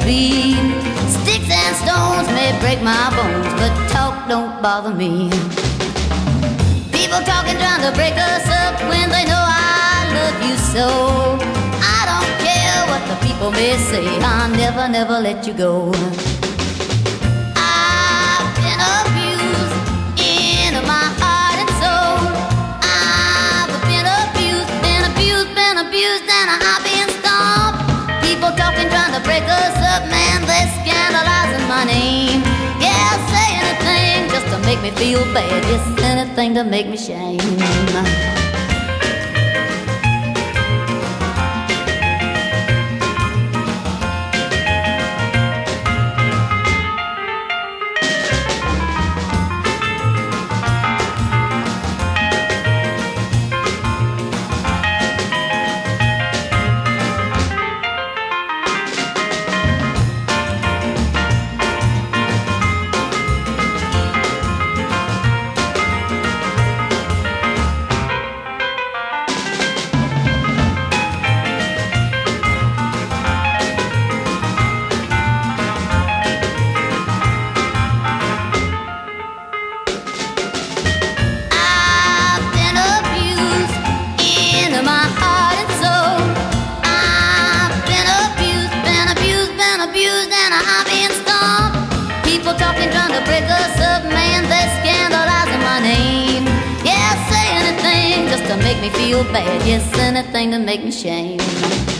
speed. Sticks and stones may break my bones, but talk don't bother me. People talking trying to break us up when they know I love you so. I don't care what the people may say, I'll never, never let you go. I've been abused into my heart and soul. I've been abused, and I've been stomped. People talking trying to break us up, man, they're scandalizing my name. Yeah, say anything just to make me feel bad. Yes, anything to make me shame. To make me feel bad, yes, anything to make me shame.